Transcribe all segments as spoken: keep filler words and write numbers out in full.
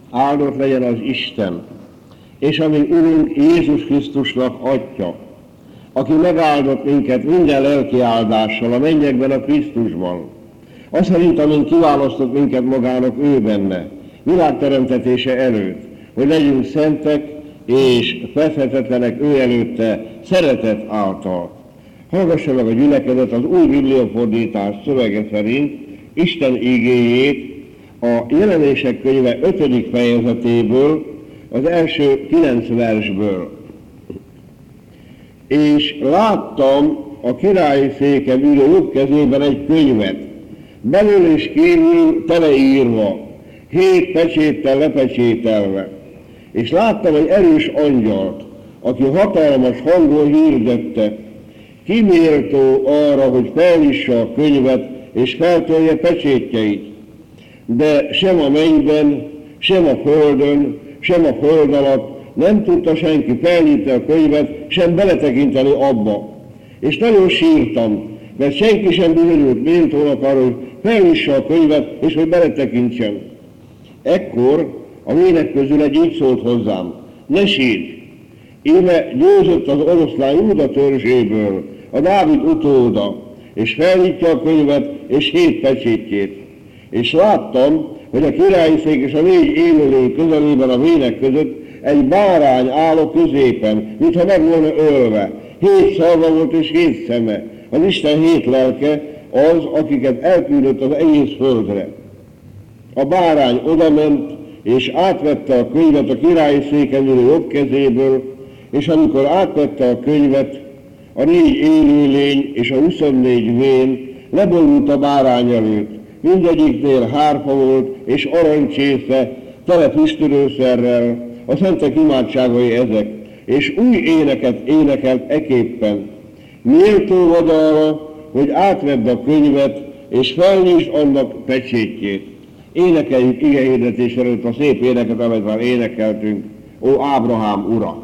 Áldott legyen az Isten, és a mi Urunk Jézus Krisztusnak Atya, aki megáldott minket minden lelki áldással a mennyekben a Krisztusban, az szerint, amint kiválasztott minket magának ő benne, világteremtetése előtt, hogy legyünk szentek és fedhetetlenek ő előtte szeretet által. Hallgassa meg a gyülekezet az új bibliafordítás szövege szerint Isten igéjét a Jelenések könyve ötödik fejezetéből, az első kilenc versből. És láttam a királyi széken ülő jobb kezében egy könyvet, belül és kívül teleírva, hét pecséttel lepecsételve. És láttam egy erős angyalt, aki hatalmas hangon hirdette, ki méltó arra, hogy felnyissa a könyvet és feltölje pecsétjeit. De sem a mennyben, sem a földön, sem a föld alatt nem tudta senki felnyitni a könyvet, sem beletekinteni abba. És nagyon sírtam, mert senki sem bizonyult méltónak arra, hogy felnyissa a könyvet, és hogy beletekintsen. Ekkor a vének közül egy így szólt hozzám, ne sírj! Íme győzött az oroszlán Júda törzséből, a Dávid utóda, és felnyitja a könyvet és hét pecsétjét. És láttam, hogy a királyi szék és a négy élőlény közelében a vének között egy bárány áll a középen, mintha meg volna ölve. Hét szarva volt és hét szeme. Az Isten hét lelke az, akiket elküldött az egész földre. A bárány odament, és átvette a könyvet a királyi széken ülő jobb kezéből, és amikor átvette a könyvet, a négy élőlény és a huszonnégy vén leborult a bárány előtt. Mindegyiknél hárfa volt, és aranycsésze, tele füstölőszerrel, a szentek imádságai ezek, és új éneket énekelt eképpen. Méltó vagy arra, hogy átvedd a könyvet, és felnyisd annak pecsétjét. Énekeljük igehirdetés előtt a szép éneket, amit már énekeltünk. Ó Ábrahám ura!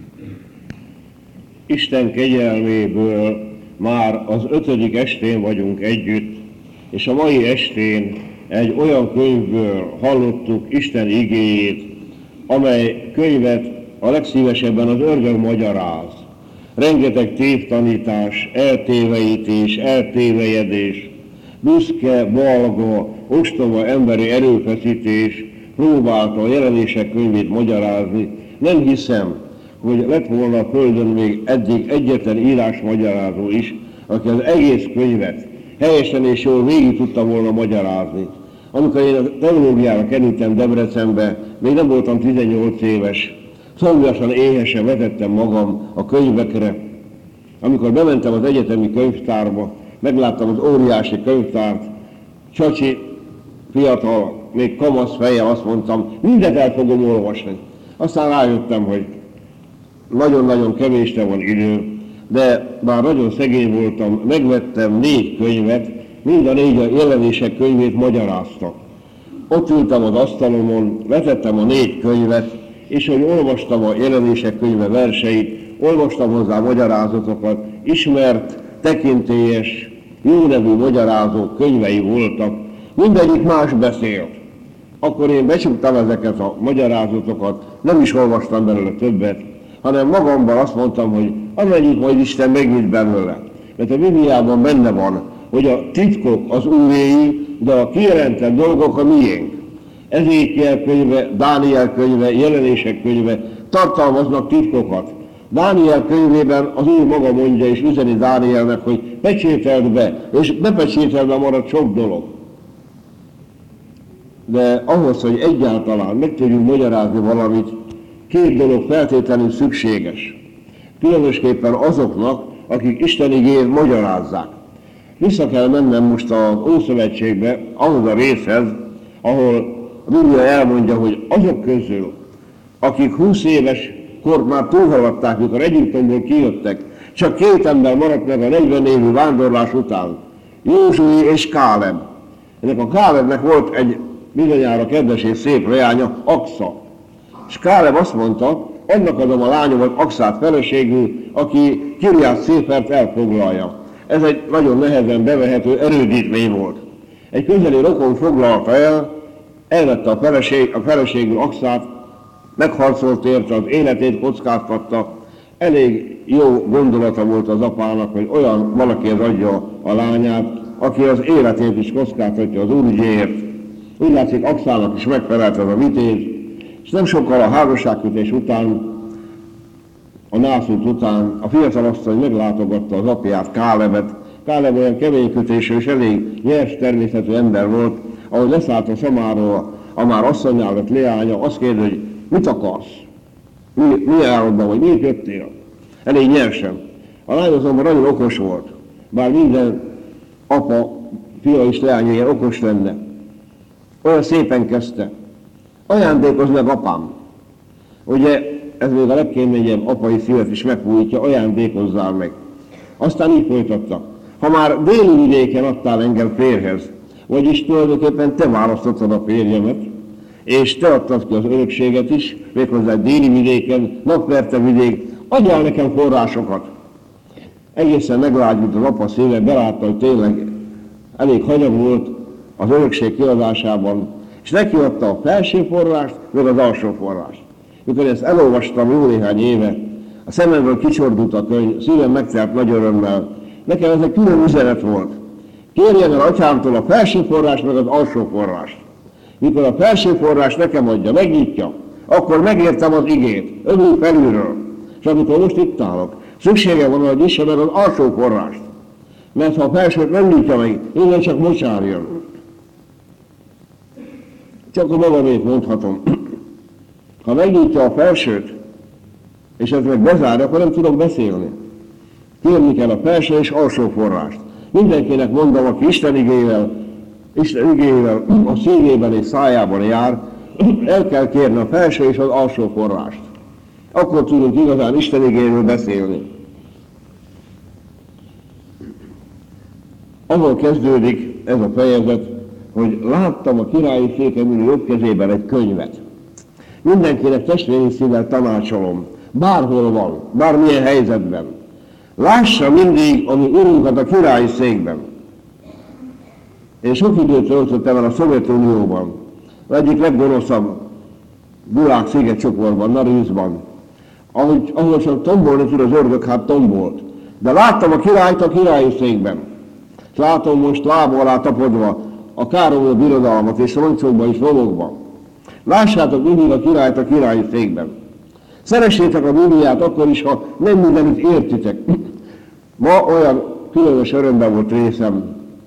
Isten kegyelméből már az ötödik estén vagyunk együtt, és a mai estén egy olyan könyvből hallottuk Isten igéjét, amely könyvet a legszívesebben az ördög magyaráz. Rengeteg tévtanítás, eltéveítés, eltévejedés, büszke, balga, ostoba emberi erőfeszítés próbálta a Jelenések könyvét magyarázni. Nem hiszem, hogy lett volna a földön még eddig egyetlen írásmagyarázó is, aki az egész könyvet helyesen és jól végig tudta volna magyarázni. Amikor én a teológiára kerültem Debrecenbe, még nem voltam tizennyolc éves, szomjasan éhesen vetettem magam a könyvekre. Amikor bementem az egyetemi könyvtárba, megláttam az óriási könyvtárt, csacsi, fiatal, még kamasz fejjel, azt mondtam, mindet el fogom olvasni. Aztán rájöttem, hogy nagyon-nagyon kevésre van idő, de bár nagyon szegény voltam, megvettem négy könyvet, mind a négy a Jelenések könyvét magyaráztak. Ott ültem az asztalomon, vetettem a négy könyvet, és hogy olvastam a Jelenések könyve verseit, olvastam hozzá magyarázatokat, ismert, tekintélyes, jó nevű magyarázók könyvei voltak, mindegyik más beszélt. Akkor én becsuktam ezeket a magyarázatokat, nem is olvastam belőle többet, hanem magamban azt mondtam, hogy amennyit majd Isten megnyit belőle. Mert a Bibliában benne van, hogy a titkok az Úréi, de a kijelentett dolgok a miénk. Ezékiel könyve, Dániel könyve, Jelenések könyve tartalmaznak titkokat. Dániel könyvében az Úr maga mondja és üzeni Dánielnek, hogy pecsételd be, és bepecsételve marad sok dolog. De ahhoz, hogy egyáltalán meg tudjunk magyarázni valamit, két dolog feltétlenül szükséges. Különösképpen azoknak, akik Isten igéjét magyarázzák. Vissza kell mennem most az Ószövetségbe, ahhoz a részhez, ahol a Biblia elmondja, hogy azok közül, akik húsz éves kort már túlhaladták, mikor Egyiptomból kijöttek, csak két ember maradt meg a negyven évű vándorlás után, Józsué és Káleb. Ennek a Kálebnek volt egy bizonyára kedves és szép leánya, Aksa. És Káleb azt mondta, annak adom a lányomat Akszát feleségül, aki Kirját Széfert elfoglalja. Ez egy nagyon nehezen bevehető erődítmény volt. Egy közeli rokon foglalta el, elvette a, feleség, a feleségül Akszát, megharcolt érte, az életét kockáztatta. Elég jó gondolata volt az apának, hogy olyan valakihez adja a lányát, aki az életét is kockáztatja az Úrügyéért. Úgy látszik, Akszának is megfelelt ez a vitéz, és nem sokkal a házasságkötés után, a nászút után a fiatalasszony meglátogatta az apját, Kálebet. Káleb olyan keménykötésű és elég nyers természetű ember volt, ahogy leszállt a szamáról, a már asszonynál lett leánya, azt kérdezi, hogy mit akarsz? Mi, mi állatban vagy, miért jöttél? Elég nyersen. A lány azonban nagyon okos volt, bár minden apa, fia és leánya ilyen okos lenne. Olyan szépen kezdte. Ajándékozz meg, apám. Ugye ez még a legkeményebb apai szívet is megfújtja, ajándékozzál meg. Aztán így folytatta. Ha már déli vidéken adtál engem férjhez, vagyis tulajdonképpen te választottad a férjemet, és te adtad ki az örökséget is, méghozzá déli vidéken, napverte vidék, adjál nekem forrásokat. Egészen meglágyult az apa szíve, belátta, hogy tényleg elég hanyag volt az örökség kiadásában, és neki adta a felső forrást, meg az alsó forrást. Mikor ezt elolvastam jó néhány éve, a szememből kicsordult a könyv, szívem megtelt nagy örömmel. Nekem ez egy külön üzenet volt. Kérjen el atyámtól a felső forrást, meg az alsó forrást. Mikor a felső forrás nekem adja, megnyitja, akkor megértem az igét, önül felülről. És amikor most itt állok, szüksége van, hogy nyissa meg az alsó forrást. Mert ha a felsőt nem nyitja meg, innen csak mocsár jön. Csak a magamét mondhatom. Ha megnyitja a felsőt, és ez meg bezárja, akkor nem tudok beszélni. Kérni kell a felső és alsó forrást. Mindenkinek mondom, aki Isten igével, Isten igével a szívében és szájában jár, el kell kérni a felső és az alsó forrást. Akkor tudunk igazán Isten igéről beszélni. Ahol kezdődik ez a fejezet, hogy láttam a királyi féken ülő jobb kezében egy könyvet. Mindenkinek testvéri szívvel tanácsolom, bárhol van, bármilyen helyzetben. Lássa mindig a mi Urunkat a királyi székben. Én sok időt töltöttem el a Szovjetunióban, az egyik leggonoszabb Gulág szigetcsoportban, Narűzban, ahol, ahol csak tombolni tud az ördög, hát tombolt. De láttam a királyt a királyi székben. És látom most lába alá tapadva a káromló birodalmat és roncsokba és lovokba. Lássátok mindig a királyt a királyi székben. Szeressétek a Bibliát akkor is, ha nem mindenütt értitek. Ma olyan különös örömben volt részem.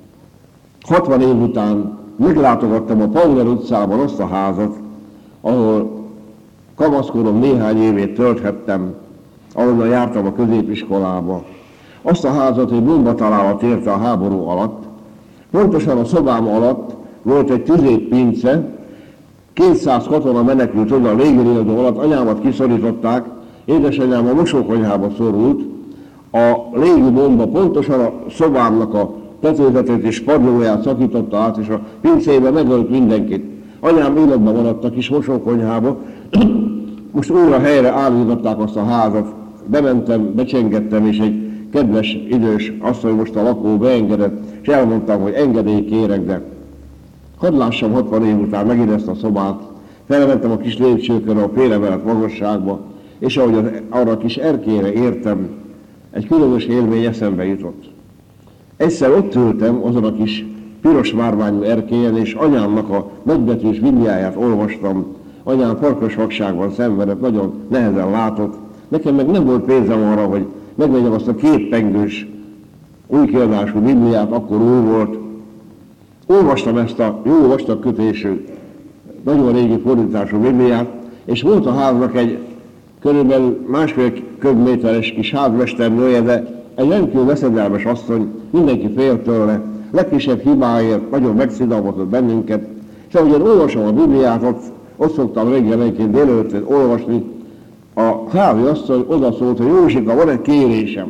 hatvan év után meglátogattam a Pauler utcában azt a házat, ahol kamaszkorom néhány évét tölthettem, ahonnan jártam a középiskolába. Azt a házat egy bombatalálat érte a háború alatt. Pontosan a szobám alatt volt egy tüzérpince, kétszáz katona menekült oda a légiriadó alatt, anyámat kiszorították, édesanyám a mosókonyhába szorult, a légi bomba pontosan a szobámnak a tetőzetét és padlóját szakította át, és a pincébe megölt mindenkit. Anyám életben maradt a kis mosókonyhába, most újra helyre állították azt a házat, bementem, becsengettem, és egy kedves idős asszony most a lakó beengedett, és elmondtam, hogy engedélyt kérek, de hadd lássam hatvan év után megint ezt a szobát, felmentem a kis lépcsőkön a félemelet magasságba, és ahogy az, arra a kis erkélyre értem, egy különös élmény eszembe jutott. Egyszer ott ültem azon a kis piros márványú erkélyen, és anyámnak a nagybetűs Bibliáját olvastam. Anyám farkas vakságban szenvedett, nagyon nehezen látott. Nekem meg nem volt pénzem arra, hogy megvegyem azt a kétpengős új kiadású Bibliát, akkor új volt. Olvastam ezt a jó vastag kötésű, nagyon régi fordítású Bibliát, és volt a háznak egy körülbelül másfél köbméteres kis házmesternője, de egy rendkívül veszedelmes asszony, mindenki fél tőle, legkisebb hibáért nagyon megszidalmazott bennünket, és ahogy én olvasom a Bibliát, ott, ott szoktam reggelenként délelőtt olvasni, a házi asszony odaszólt, hogy Józsika, van egy kérésem.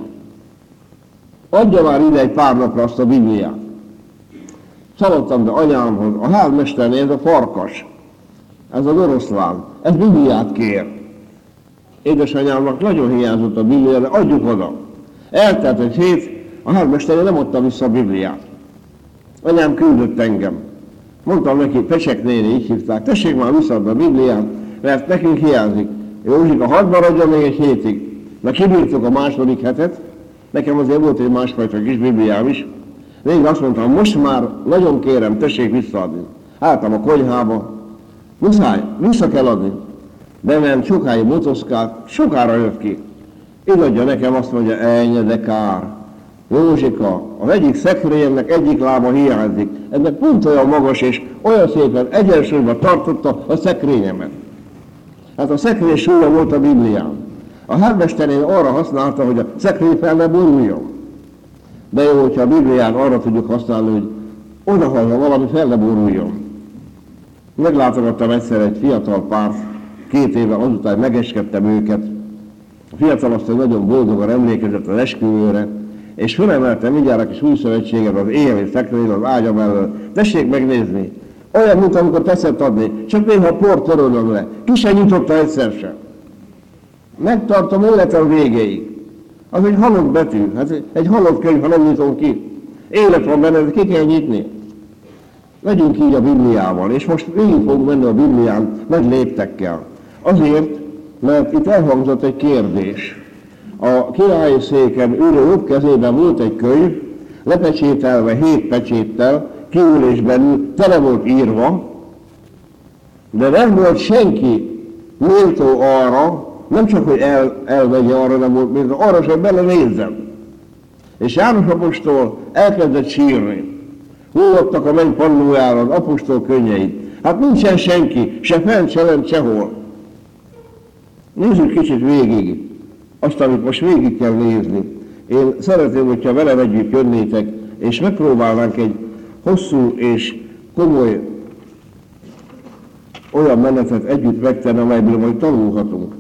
Adja már ide egy pár napra azt a Bibliát. Szaladtam be anyámhoz, a házmesterné, ez a farkas, ez az oroszlán, ez Bibliát kér. Édesanyámnak nagyon hiányzott a Biblia, de adjuk oda. Eltelt egy hét, a házmesterné nem adta vissza a Bibliát. Anyám küldött engem. Mondtam neki, Pecsek néni, így hívták, tessék már visszaadni a Bibliát, mert nekünk hiányzik. Józsika, hadd maradjon még egy hétig. Na kibírtuk a második hetet, nekem azért volt egy másfajta kis Bibliám is. Végül azt mondtam, most már nagyon kérem, tessék visszaadni. Álltam a konyhába, muszáj, vissza kell adni. Bement, sokáig motoszkált, sokára jött ki. Így adja nekem, azt mondja, ennyi, de kár. Józsika, az egyik szekrényemnek egyik lába hiányzik. Ennek pont olyan magas és olyan szépen egyensúlyban tartotta a szekrényemet. Hát a szekrény súlya volt a Biblián. A házmesterén arra használta, hogy a szekrény fel ne boruljon. De jó, hogyha a Biblián arra tudjuk használni, hogy odahagyja valami fel ne boruljon. Meglátogattam egyszer egy fiatal párt, két éve azután megeskedtem őket. A fiatalasszony nagyon boldogan emlékezett az esküvőre, és fölemeltem mindjárt a kis új szövetséget az éjjeli szekrény az ágya mellől. Tessék megnézni! Olyan, mint amikor teszed adni, csak néha a port törölöm le. Ki se nyitotta egyszer sem. Megtartom életem végéig. Az egy halott betű, hát egy halott könyv, ha nem nyitom ki. Élet van benne, ki kell nyitni. Legyünk így a Bibliával, és most végig fogunk menni a Biblián nagy léptekkel. Azért, mert itt elhangzott egy kérdés. A királyi széken ülő jobb kezében volt egy könyv, lepecsételve hét pecséttel, kívül és belül tele volt írva, de nem volt senki méltó arra, nem csak, hogy el, elvegye arra, nem volt méltó, arra sem bele nézzem. És János apostol elkezdett sírni. Hullottak a menny pannójára az apostol könnyeit. Hát nincsen senki, se fent, se lent, sehol. Nézzük kicsit végig azt, amit most végig kell nézni. Én szeretném, hogyha velem együtt jönnétek, és megpróbálnánk egy hosszú és komoly olyan menetet együtt megtenni, amelyből majd tanulhatunk.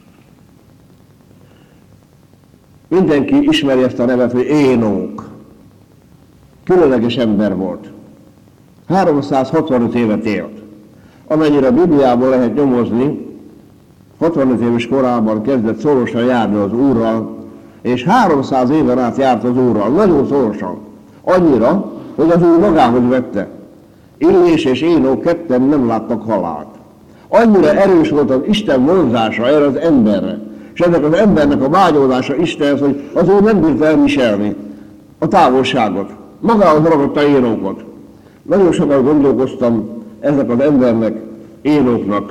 Mindenki ismeri ezt a nevet, hogy Énok. Különleges ember volt. háromszázhatvanöt évet élt. Amennyire a Bibliából lehet nyomozni, hatvanöt éves korában kezdett szorosan járni az Úrral, és háromszáz éven át járt az Úrral, nagyon szorosan. Annyira, hogy az Úr magához vette. Illés és Énok ketten nem láttak halált. Annyira erős volt az Isten vonzása erre az emberre, és ennek az embernek a vágyódása Istenhez, hogy az Úr nem bírta elviselni a távolságot. Magához ragadta Énokot. Nagyon sokat gondolkoztam ennek az embernek, Énoknak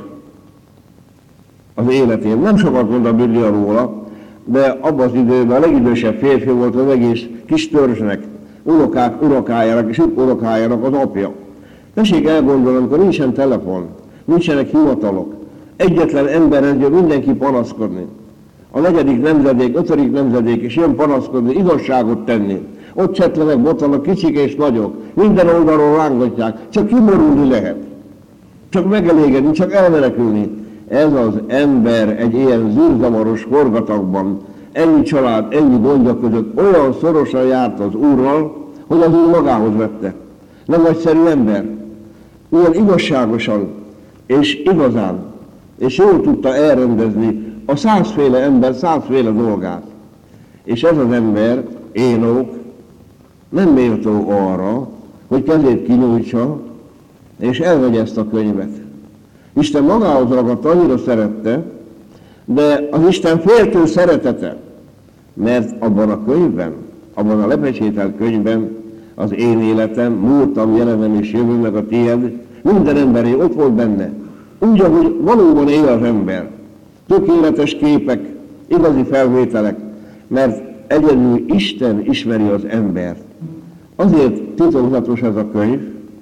az életén. Nem sokat mond a Biblia róla, de abban az időben a legidősebb férfi volt az egész kis törzsnek, unokák, unokájának és unokájának az apja. Tessék elgondolni, amikor nincsen telefon, nincsenek hivatalok, egyetlen emberhez jön mindenki panaszkodni. A negyedik nemzedék, ötödik nemzedék is jön panaszkodni, igazságot tenni. Ott csetlenek, botanak, kicsik és nagyok, minden oldalról rángatják, csak kimorulni lehet. Csak megelégedni, csak elmenekülni. Ez az ember egy ilyen zűrzavaros forgatagban, ennyi család, ennyi gondja között olyan szorosan járt az Úrral, hogy az Úr magához vette. Nem nagyszerű ember. Ilyen igazságosan és igazán, és jól tudta elrendezni a százféle ember százféle dolgát. És ez az ember, Énok, nem méltó arra, hogy kezét kinyújtsa, és elvegye ezt a könyvet. Isten magához ragadta, annyira szerette, de az Isten féltő szeretete, mert abban a könyvben, abban a lepecsételt könyvben az én életem, múltam, jelenem és jövőm meg a tiéd, minden emberé ott volt benne, úgy, ahogy valóban él az ember. Tökéletes képek, igazi felvételek, mert egyedül Isten ismeri az embert. Azért titokzatos ez a könyv,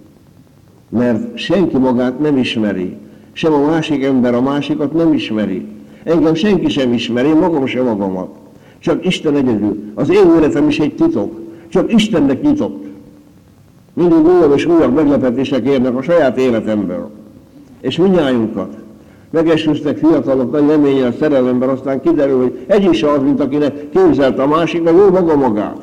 mert senki magát nem ismeri, sem a másik ember a másikat nem ismeri. Engem senki sem ismeri, magam sem magamat. Csak Isten egyedül. Az én életem is egy titok, csak Istennek nyitott. Mindig újabb és újabb meglepetések érnek a saját életemből. És mindnyájunkat megesküsznek fiatalok nagy reménnyel, szerelemben, aztán kiderül, hogy egy is az, mint akinek képzelte a másik, meg ő maga magát.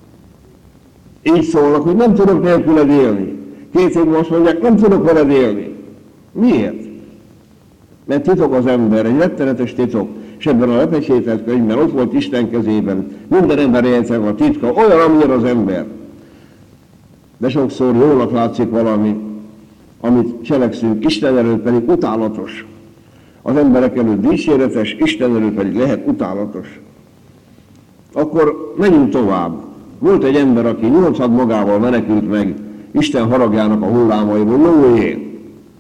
Így szólnak, hogy nem tudok nélküled élni. Két évben azt mondják, nem tudok veled élni. Miért? Mert titok az ember, egy rettenetes titok. És ebben a lepecsételt könyvben ott volt Isten kezében. Minden ember értek a titka, olyan, amilyen az ember. De sokszor jólnak látszik valami, amit cselekszünk, Isten előtt pedig utálatos. Az emberek előtt dicséretes, Isten előtt pedig lehet utálatos. Akkor menjünk tovább. Volt egy ember, aki nyolcad magával menekült meg Isten haragjának a hullámaiból, Noé.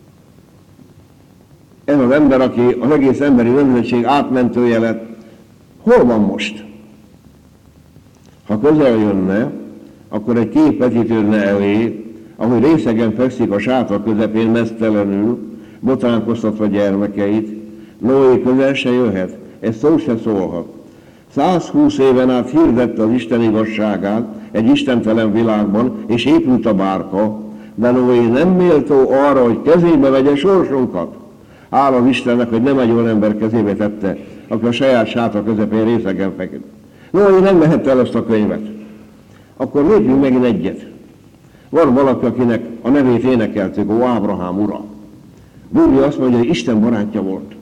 Ez az ember, aki az egész emberi nemzetség átmentője lett, hol van most? Ha közel jönne, akkor egy kép vetítődne elé, ahogy részegen fekszik a sátor közepén meztelenül, botránkoztatva gyermekeit. Noé közel se jöhet, ez szó se szólhat. százhúsz éven át hirdette az Isten igazságát egy istentelen világban, és épült a bárka, de Noé nem méltó arra, hogy kezébe vegye sorsunkat. Hála az Istennek, hogy nem egy olyan ember kezébe tette, aki a saját sátor közepén részegen feküdt. Noé nem vehette el ezt a könyvet. Akkor lépjünk megint egyet. Van valaki, akinek a nevét énekeltük, ó Ábrahám ura. Biblia azt mondja, hogy Isten barátja volt.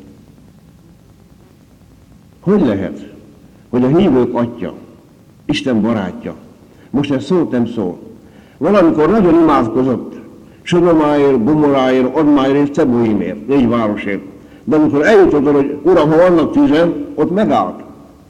Hogy lehet, hogy a hívők atya, Isten barátja? Most ez szót nem szól. Valamikor nagyon imádkozott Sodomáért, Gomoráért, Admáért és Ceboimért, négy városért. De amikor eljutott oda, hogy uram, ha vannak tízen, ott megállt.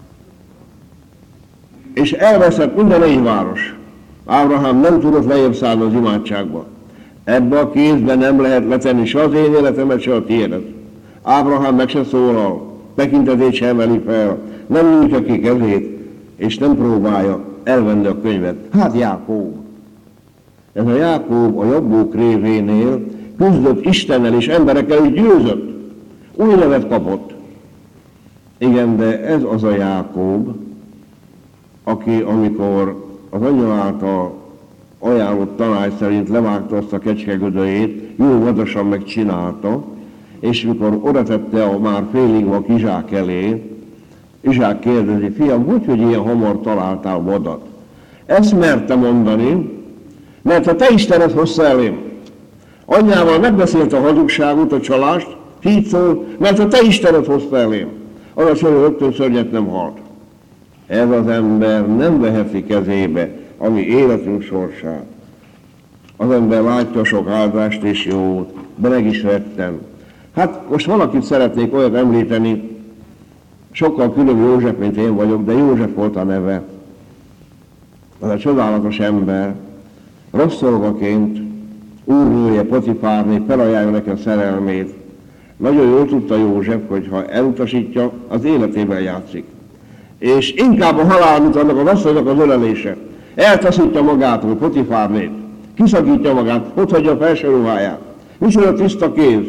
És elveszett minden négy város. Ábrahám nem tudott lejjebb szállni az imádságba. Ebbe a kézbe nem lehet letenni se az én életemet, se a tiédet. Ábrahám meg se szólal, tekintetét se emeli fel, nem nyújtja ki kezét, és nem próbálja elvenni a könyvet. Hát Jákob. Ez a Jákob a jobbók révénél küzdött Istennel és emberekkel, és győzött. Új nevet kapott. Igen, de ez az a Jákob, aki amikor az anyja által ajánlott tanács szerint levágta azt a kecskegödöjét, jó vadasan megcsinálta, és mikor oda tette a már félig a Izsák elé, Izsák kérdezi, fiam, hogy, hogy ilyen hamar találtál vadat? Ezt merte mondani, mert ha te Istenet hozta elém. Anyjával megbeszélt a hazugságot, a csalást, így szól, mert ha te Istenet hozta elém. Az a csörő rögtön szörnyet nem halt. Ez az ember nem veheti kezébe a mi életünk sorsát. Az ember látja sok áldást és jót, de meg is retten. Hát most valakit szeretnék olyat említeni, sokkal különb József, mint én vagyok, de József volt a neve. Az a csodálatos ember, rabszolgaként úrnője, Potifárné felajánlja nekem szerelmét. Nagyon jól tudta József, hogy ha elutasítja, az életével játszik. És inkább a halál, mint annak a asszonynak az ölelése. Eltaszítja magától Potifárnét, kiszakítja magát, ott hagyja a felső ruháját. Micsoda tiszta kéz.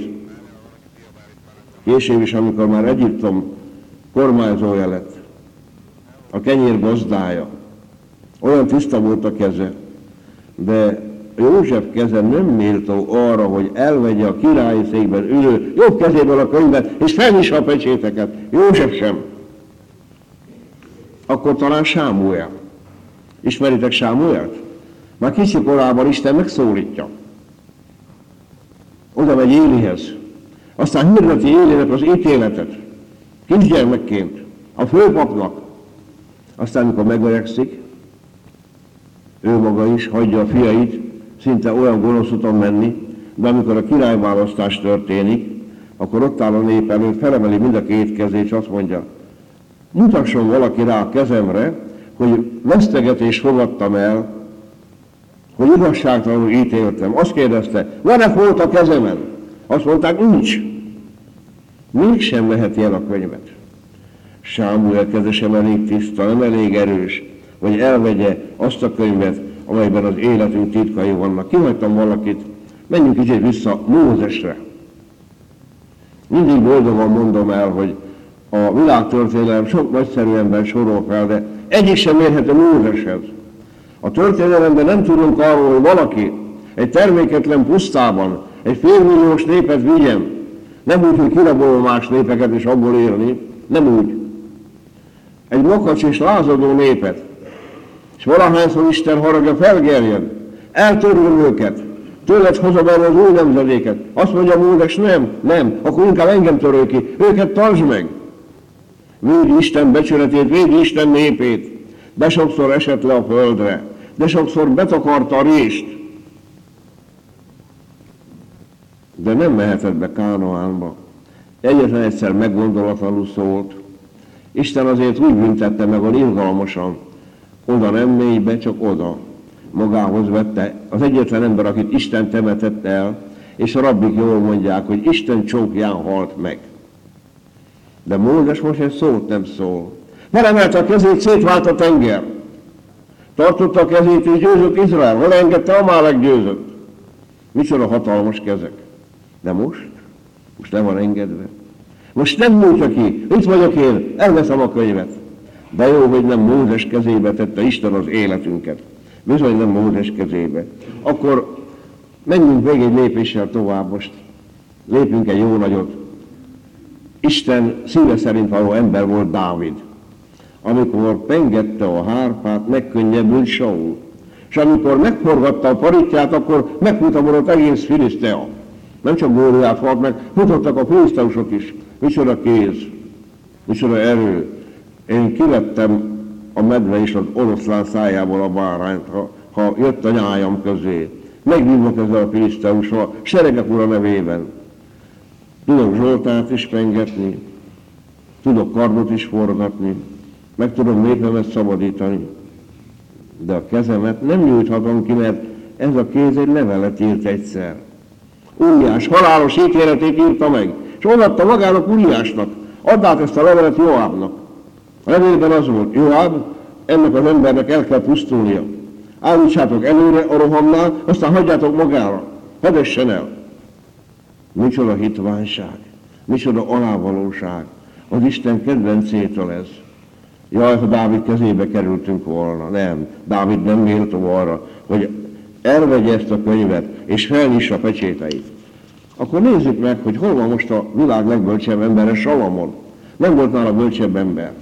Később is, amikor már Egyiptom kormányzója lett, a kenyér gazdája, olyan tiszta volt a keze, de József keze nem méltó arra, hogy elvegye a királyi székben ülő jobb kezéből a könyvet, és felnyissa a pecséteket. József sem. Akkor talán Sámuel. Ismeritek Sámuelt? Már kicsi korában Isten megszólítja. Oda megy Élihez. Aztán hirdeti Élinek az ítéletet. Kisgyermekként. A főpapnak. Aztán, amikor megöregszik, ő maga is hagyja a fiait szinte olyan gonosz úton menni, de amikor a királyválasztás történik, akkor ott áll a nép előtt, felemeli mind a két kezét, és azt mondja, mutasson valaki rá a kezemre, hogy vesztegetést fogadtam el, hogy igazságtalanul ítéltem. Azt kérdezte, van-e folt a kezemen? Azt mondták, nincs. Mégsem veheti el a könyvet. Sámuel keze sem elég tiszta, nem elég erős, hogy elvegye azt a könyvet, amelyben az életünk titkai vannak. Kihagytam valakit, menjünk kicsit vissza Mózesre. Mindig boldogan mondom el, hogy a világtörténelem sok nagyszerű ember sorol fel, de egyik sem érhető Mózeshez. A történelemben nem tudunk arról, hogy valaki egy terméketlen pusztában egy félmilliós népet vigyen, nem úgy, hogy kirabolva más népeket és abból élni, nem úgy. Egy makacs és lázadó népet, és valahányszor Isten haragja felgerjed, eltörlöm őket, tőled hozom el az új nemzedéket. Azt mondja Mózes, nem, nem, akkor inkább engem törő ki, őket tartsd meg. Védj Isten becsületét, védj Isten népét, de sokszor esett le a földre, de sokszor betakarta a rést. de nem mehetett be Kánaánba. Egyetlen egyszer meggondolatlanul szólt. Isten azért úgy büntette meg a irgalmasan, oda nem mélybe, csak oda. Magához vette az egyetlen ember, akit Isten temetett el, és a rabbik jól mondják, hogy Isten csókján halt meg. De Mózes most egy szót nem szól. Felemelte a kezét, szétvált a tenger. Tartotta a kezét és győzött Izrael. Hol engedte, Amálek győzött. Micsoda hatalmas kezek. De most? Most le van engedve. Most nem múltja ki. Itt vagyok én, elveszem a könyvet. De jó, hogy nem Mózes kezébe tette Isten az életünket. Bizony nem Mózes kezébe. Akkor menjünk még egy lépéssel tovább most. Lépünk egy jó nagyot. Isten szíve szerint való ember volt Dávid. Amikor pengette a hárpát, megkönnyebbült Saul. És amikor megforgatta a paritját, akkor megfutamodott egész Filisztea. Nem csak Góliát halt meg, futottak a filiszteusok is. Micsoda kéz, micsoda erő. Én kivettem a medve és az oroszlán szájából a bárányt, ha, ha jött a nyájam közé. Megvívok ezzel a filiszteussal, seregek ura nevében. Tudok Zsoltát is pengetni, tudok kardot is forgatni, meg tudom népemet szabadítani. De a kezemet nem nyújthatom ki, mert ez a kéz egy levelet írt egyszer. Uriás halálos ítéletét írta meg, és odaadta magának Uriásnak. Add át ezt a levelet Joábnak. A levélben az volt, Joáb, ennek az embernek el kell pusztulnia. Állítsátok előre a rohamnál, aztán hagyjátok magára. Fedessen el. Micsoda hitványság, micsoda alávalóság. Az Isten kedvencétől ez. Jaj, ha Dávid kezébe kerültünk volna. Nem, Dávid nem méltó arra, hogy elvegye ezt a könyvet, és felnyissa a pecséteit. Akkor nézzük meg, hogy hol van most a világ legbölcsebb embere, Salamon. Nem volt nála bölcsebb ember.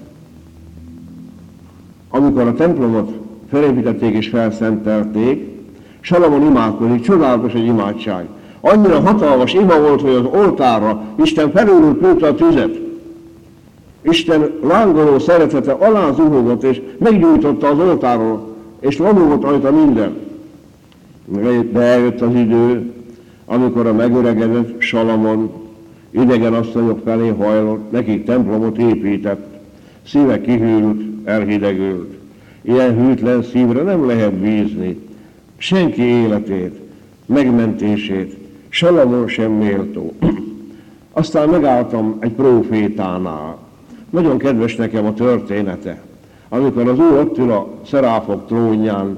Amikor a templomot felépítették és felszentelték, Salamon imádkozik, csodálatos egy imádság. Annyira hatalmas ima volt, hogy az oltárra Isten felülről küldte a tüzet. Isten lángoló szeretete alá zuhogott, és meggyújtotta az oltáról, és lomogott rajta minden. De eljött az idő, amikor a megöregedett Salamon idegen asszonyok felé hajlott, nekik templomot épített, szíve kihűlt, elhidegült. Ilyen hűtlen szívre nem lehet bízni. Senki életét, megmentését, Salamon sem méltó. Aztán megálltam egy prófétánál. Nagyon kedves nekem a története. Amikor az Úr ott ül a szeráfok trónján,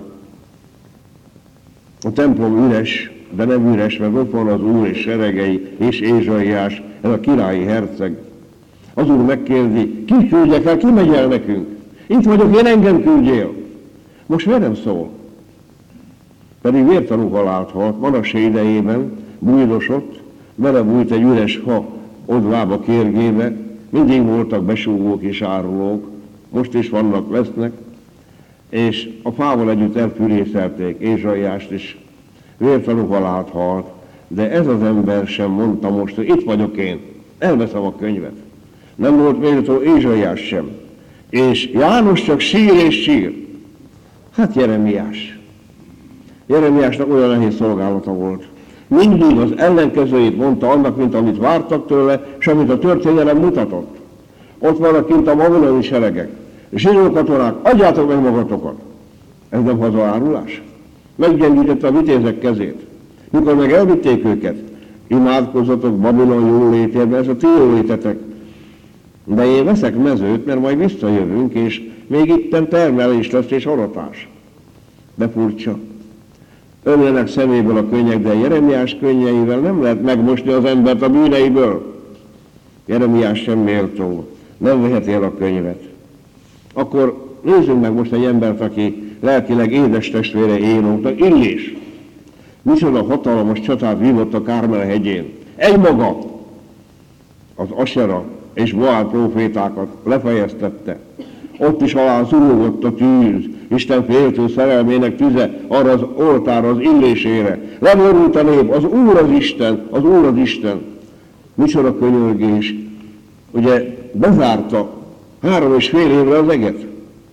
a templom üres, de nem üres, mert ott van az Úr és seregei, és Ézsaiás, ez a királyi herceg. Az Úr megkérdi, ki küldjek el, ki megy el nekünk? Itt vagyok, én engem küldjél. Most miért nem szól? Pedig vértanú halált halt, Manassé idejében bújdosott, belebújt egy üres fa odvába kérgébe, mindig voltak besúgók és árulók, most is vannak, lesznek, és a fával együtt elfűrészelték Ézsaiást is, vértanú halált halt, de ez az ember sem mondta most, hogy itt vagyok én, elveszem a könyvet. Nem volt méltó Ézsaiás sem. És János csak sír és sír. Hát Jeremiás. Jeremiásnak olyan nehéz szolgálata volt. Mindig az ellenkezőjét mondta annak, mint amit vártak tőle, és amit a történelem mutatott. Ott vannak kint a babiloni seregek. Zsidó katonák, adjátok meg magatokat. Ez nem hazaárulás? Meggyengítette a vitézek kezét. Mikor meg elvitték őket, imádkozzatok Babilon jólétében, ez a ti jólétetek. De én veszek mezőt, mert majd visszajövünk, és még itten termelés lesz és aratás. De furcsa. Ömlenek szeméből a könnyek, de Jeremiás könnyeivel nem lehet megmosni az embert a bűneiből. Jeremiás sem méltó, nem veheti el a könyvet. Akkor nézzünk meg most egy embert, aki lelkileg édes testvére Énoknak, Illés. Micsoda hatalmas csatát vívott a Kármel hegyén. Egy maga az Asera és Baál prófétákat lefejeztette. Ott is alá zúgott a tűz, Isten féltő szerelmének tüze arra az oltára, az Illésére. Leborult a nép, az Úr az Isten, az Úr az Isten. Micsoda könyörgés. Ugye bezárta három és fél évre az eget.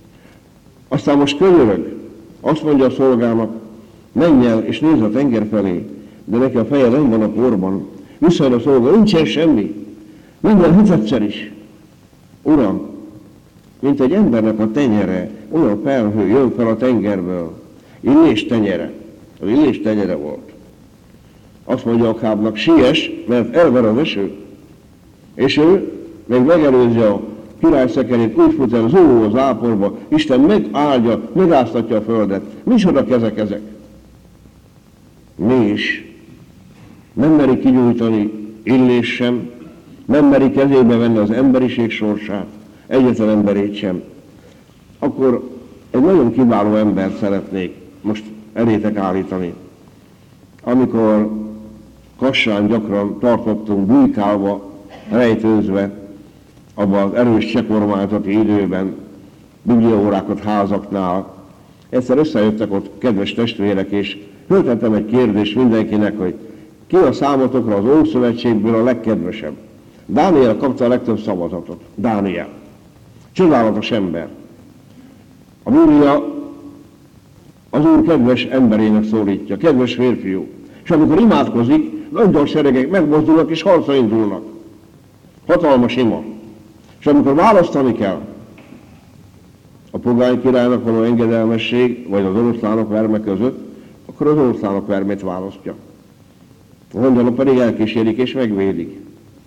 Aztán most könyörög. Azt mondja a szolgának, menj el és nézz a tenger felé, de neki a feje nem van a porban. Visszajön a szolga, nincsen semmi. Minden hitettszer is. Uram, mint egy embernek a tenyere, olyan felhő jön fel a tengerből. Illés tenyere. Az Illés tenyere volt. Azt mondja Akábnak, siess, mert elver az eső. És ő még megelőzi a király szekerét, úgy fut el zúgó az áporba, Isten megáldja, megáztatja a földet. Micsoda kezek ezek? Mi is nem meri kinyújtani Illés sem, nem meri kezébe venni az emberiség sorsát, egyetlen emberét sem. Akkor egy nagyon kiváló embert szeretnék most elétek állítani. Amikor Kassán gyakran tartottunk bujkálva, rejtőzve, abban az erős csehkormányzati időben, bibliaórákat házaknál. Egyszer összejöttek ott kedves testvérek, és föltettem egy kérdést mindenkinek, hogy ki a számotokra az Ószövetségből a legkedvesebb. Dániel kapta a legtöbb szavazatot. Dániel. Csodálatos ember. A Biblia az Úr kedves emberének szólítja, kedves férfiú. És amikor imádkozik, angyalseregek megmozdulnak és harcra indulnak. Hatalmas ima. És amikor választani kell, a pogány királynak való engedelmesség, vagy az oroszlánok verme között, akkor az oroszlánok vermét választja. A angyalok pedig elkísérik és megvédik.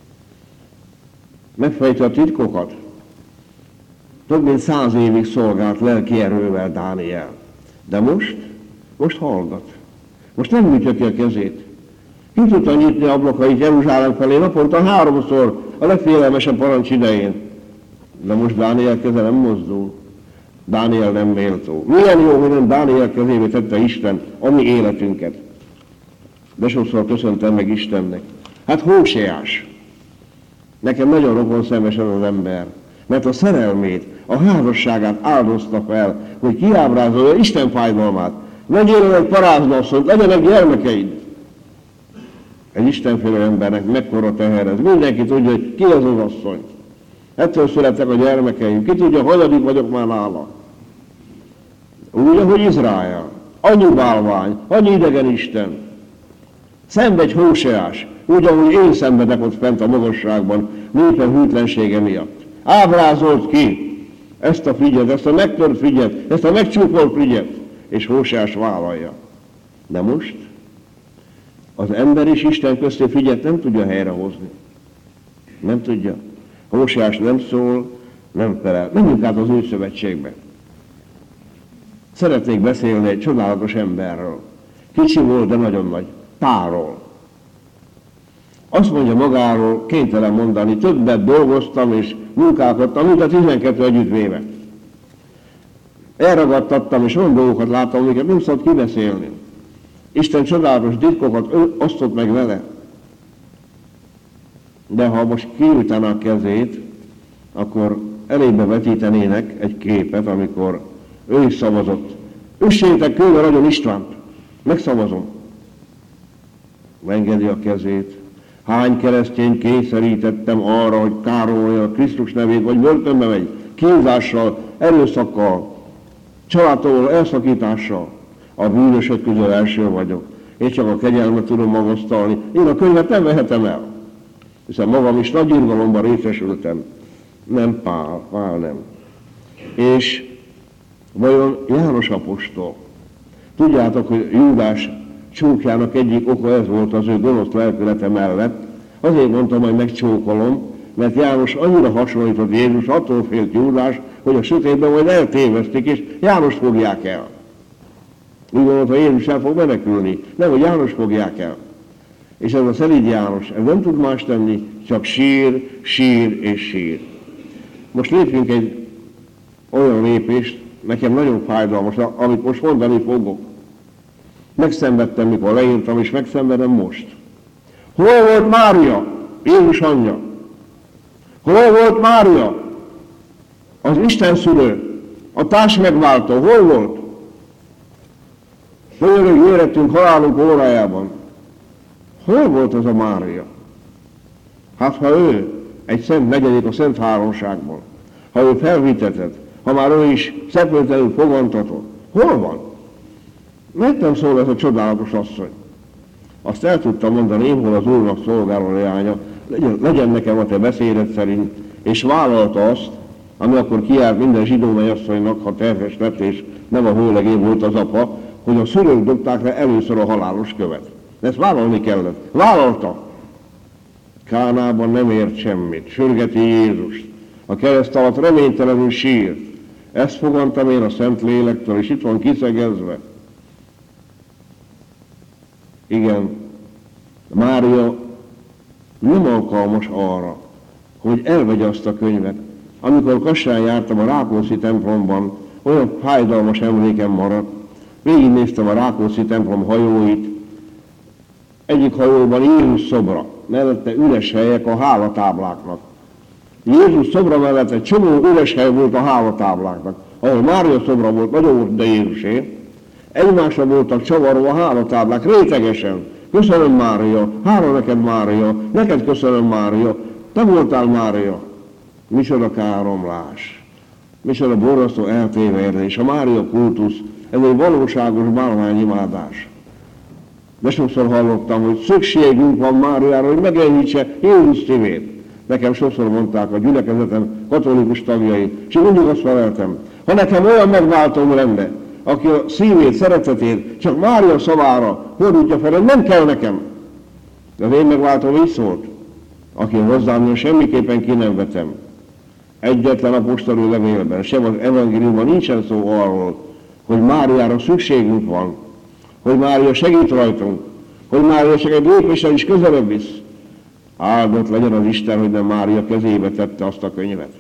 Megfejti a titkokat. Több mint száz évig szolgált lelki erővel Dániel. De most, most hallgat. Most nem nyújtja ki a kezét. Ki tudta nyitni ablakait Jeruzsálem felé naponta háromszor a legfélelmesebb parancs idején. De most Dániel keze nem mozdul. Dániel nem méltó. Milyen jó, hogy nem Dániel kezébe tette Isten a mi életünket. De sokszor köszöntem meg Istennek. Hát Hóseás. Nekem nagyon rokon szemes az az ember. Mert a szerelmét, a házasságát áldozta fel, hogy kiábrázolja Isten fájdalmát. Vegyél egy paráznasszonyt, legyenek gyermekeid. Egy istenfélő embernek mekkora teher ez. Mindenki tudja, hogy ki az az asszony. Ettől születtek a gyermekeim. Ki tudja, hanyadik vagyok már nála. Úgy, ahogy Izrael. Annyi bálvány, annyi idegen isten. Szenvedj Hóseás. Úgy, ahogy én szenvedek ott fent a magasságban, népen hűtlensége miatt. Ábrázolt ki ezt a figyet, ezt a megtört figyet, ezt a megcsúfolt figyet, és Hóseás vállalja. De most az ember és Isten közti figyet nem tudja helyrehozni. Nem tudja. Hóseás nem szól, nem felel. Menjünk át az új szövetségbe. Szeretnék beszélni egy csodálatos emberről. Kicsi volt, de nagyon nagy. Pálról. Azt mondja magáról, kénytelen mondani, többet dolgoztam és munkálkodtam, mint a tizenkettő együttvéve. Elragadtattam, és olyan dolgokat láttam, amiket nem szabad kibeszélni. Isten csodálatos titkokat osztott meg vele. De ha most kinyújtaná a kezét, akkor elébe vetítenének egy képet, amikor ő is szavazott. Üssétek Kőler Agyon Istvánt, megszavazom. Engedi a kezét. Hány keresztényt kényszerítettem arra, hogy károlja a Krisztus nevét, vagy börtönbe megy, kínzással, erőszakkal, családtól elszakítással. A bűnösök közül első vagyok. Én csak a kegyelmet tudom magasztalni. Én a könyvet nem vehetem el. Hiszen magam is nagy irgalomban részesültem. Nem Pál, Pál nem. És vajon János apostol? Tudjátok, hogy Júdás csókjának egyik oka ez volt az ő gonosz lelkülete mellett. Azért mondtam, hogy megcsókolom, mert János annyira hasonlított Jézus, attól félt Júdás, hogy a sötétben majd eltévesztik, és János fogják el. Úgy gondolta, Jézus el fog menekülni, nem, hogy János fogják el. És ez a szelíd János, ez nem tud más tenni, csak sír, sír és sír. Most lépjünk egy olyan lépést, nekem nagyon fájdalmas, amit most mondani fogok. Megszenvedtem, mikor leírtam, és megszenvedem most. Hol volt Mária, Jézus anyja? Hol volt Mária, az Isten szülő, a társ megváltó? Hol volt? Főleg érettünk halálunk órájában. Hol volt az a Mária? Hát ha ő egy szent negyedik a Szent Háromságban, ha ő felvitetett, ha már ő is szepültelenül fogantatott, hol van? Miért nem szól ez a csodálatos asszony? Azt el tudtam mondani, én hol az Úrnak szolgáló leánya, legyen, legyen nekem a te beszédet szerint, és vállalta azt, ami akkor kiárt minden zsidó mennyasszonynak, ha terhes lett, és nem a hőlegé volt az apa, hogy a szülők dobták le először a halálos követ. De ezt vállalni kellett. Vállalta. Kánában nem ért semmit. Sürgeti Jézust. A kereszt alatt reménytelenül sírt. Ezt fogantam én a Szent Lélektől, és itt van kiszegezve. Igen, Mária nem alkalmas arra, hogy elvegye azt a könyvet. Amikor Kassán jártam a Rákóczi templomban, olyan fájdalmas emlékem maradt. Végignéztem a Rákóczi templom hajóit. Egyik hajóban Jézus szobra, mellette üres helyek a hálatábláknak. Jézus szobra mellett egy csomó üres hely volt a hálatábláknak, ahol Mária szobra volt, nagyon volt, de Jézusé. Egymásra voltak csavarva a hálatáblák, rétegesen. Köszönöm, Mária, hála neked, Mária, neked köszönöm, Mária, te voltál, Mária. Micsoda káromlás, micsoda borzasztó eltéverdés. A Mária kultusz, ez egy valóságos bálványimádás. De sokszor hallottam, hogy szükségünk van Máriára, hogy megenyhítse Jézus szívét. Nekem sokszor mondták a gyülekezetem katolikus tagjai, és én mindig azt feleltem, ha nekem olyan megváltom lenne, aki a szívét, szeretetét csak Mária szavára fordítja fel, nem kell nekem. De az én megváltom így szólt, aki hozzám jön, semmiképpen ki nem vetem. Egyetlen apostoli levélben, sem az evangéliumban nincsen szó arról, hogy Máriára szükségünk van, hogy Mária segít rajtunk, hogy Mária csak egy lépéssel is közelebb visz. Áldott legyen az Isten, hogy nem Mária kezébe tette azt a könyvet.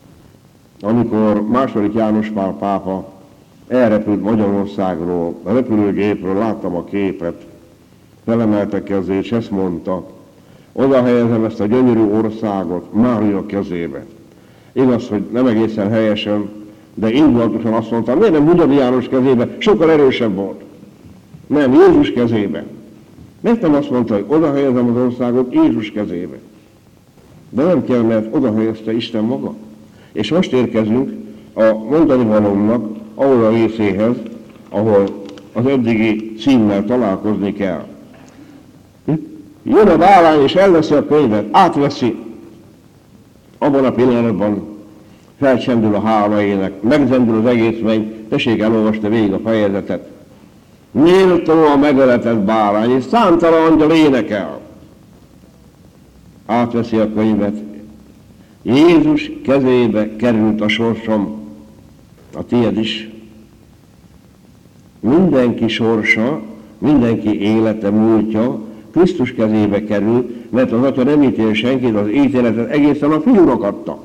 Amikor második János Pál pápa elrepült Magyarországról, a repülőgépről, láttam a képet, felemelte kezét, és ezt mondta, oda helyezem ezt a gyönyörű országot Mária kezébe. Igaz, hogy nem egészen helyesen, de indulatosan azt mondtam, miért nem Hunyadi János kezébe, sokkal erősebb volt. Nem, Jézus kezébe. Miért nem azt mondta, hogy oda helyezem az országot Jézus kezébe? De nem kell, mert oda helyezte Isten maga. És most érkezünk a mondani valómnak ahol a részéhez, ahol az eddigi címmel találkozni kell. Jön a bárány és elveszi a könyvet, átveszi. Abban a pillanatban felcsendül a hálaének, megzendül az egész menny, tessék elolvasni végig a fejezetet. Méltó a megöletett bárány, és számtalan angyal énekel. Átveszi a könyvet. Jézus kezébe került a sorsom, a tiéd is. Mindenki sorsa, mindenki élete, múltja Krisztus kezébe kerül, mert az Atya nem ítél senkit, az ítéletet egészen a Fiúnak adta.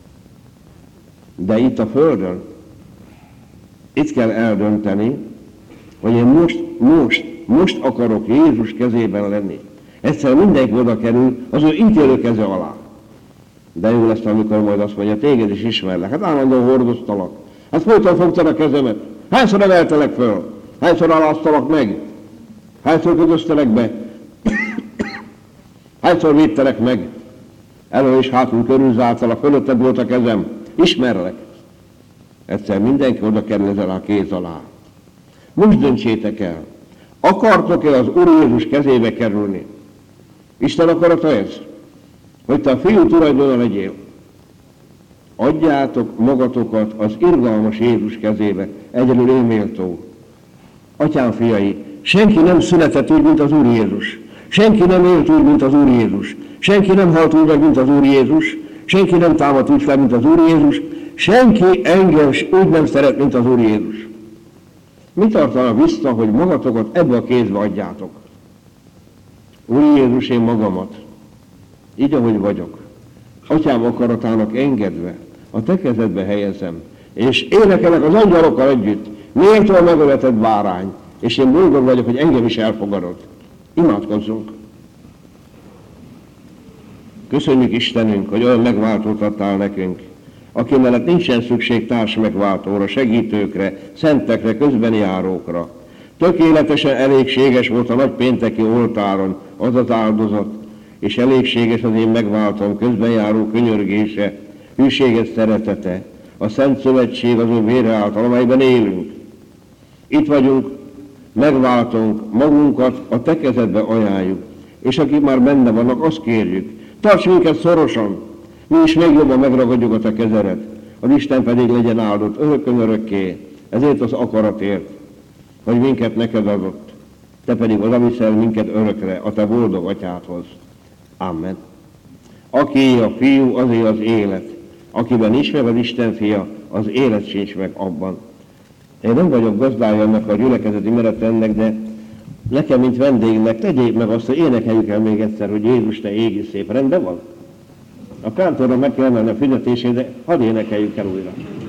De itt a Földön, itt kell eldönteni, hogy én most, most, most akarok Jézus kezében lenni. Egyszer mindenki oda kerül az ő ítélő keze alá. De jó lesz, amikor majd azt mondja, téged is ismerlek. Hát állandóan hordoztalak. Hát folyton fogtad a kezemet. Hányszor emeltelek föl? Hányszor aláztalak meg? Hányszor kötöztelek be? Hányszor védtelek meg? Elő és hátul körülzártalak, fölötted volt a kezem. Ismerlek. Egyszer mindenki oda kerül ezzel a kéz alá. Most döntsétek el. Akartok-e az Úr Jézus kezébe kerülni? Isten akarata ez? Hogy te a Fiú tulajdona legyél. Adjátok magatokat az irgalmas Jézus kezébe, egyedül én méltó. Atyám fiai, senki nem született úgy, mint az Úr Jézus. Senki nem élt úgy, mint az Úr Jézus. Senki nem halt úgy meg, mint az Úr Jézus. Senki nem támadt úgy fel, mint az Úr Jézus. Senki engem úgy nem szeret, mint az Úr Jézus. Mi tartana vissza, hogy magatokat ebbe a kézbe adjátok? Úr Jézus, én magamat, így ahogy vagyok, Atyám akaratának engedve, a te kezedbe helyezem, és énekelek az angyalokkal együtt, méltó a megöletett bárány, és én boldog vagyok, hogy engem is elfogadod. Imádkozzunk! Köszönjük Istenünk, hogy olyan megváltót adtál nekünk, aki mellett nincsen szükség társ megváltóra, segítőkre, szentekre, közbenjárókra. Tökéletesen elégséges volt a nagypénteki oltáron az az áldozat, és elégséges az én megváltom közbenjáró könyörgése, hűséges szeretete, a Szent Szövetség az ő vére által, amelyben élünk. Itt vagyunk, megváltunk, magunkat a te kezedbe ajánljuk, és akik már benne vannak, azt kérjük, tarts minket szorosan, mi is még jobban megragadjuk a te kezedet, az Isten pedig legyen áldott örökön örökké, ezért az akaratért, hogy minket neked adott, te pedig odaviszel minket örökre a te boldog atyádhoz. Amen. Aki a fiú, azé az élet. Akiben nincs meg az Isten fia, az élet sincs meg abban. Én nem vagyok gazdája ennek a gyülekezeti menetrendnek, de nekem, mint vendégnek, tegyék meg azt, hogy énekeljük el még egyszer, hogy Jézus, te égi szép. Rendben van? A kántorra meg kell emelni a fizetését, de hadd énekeljük el újra.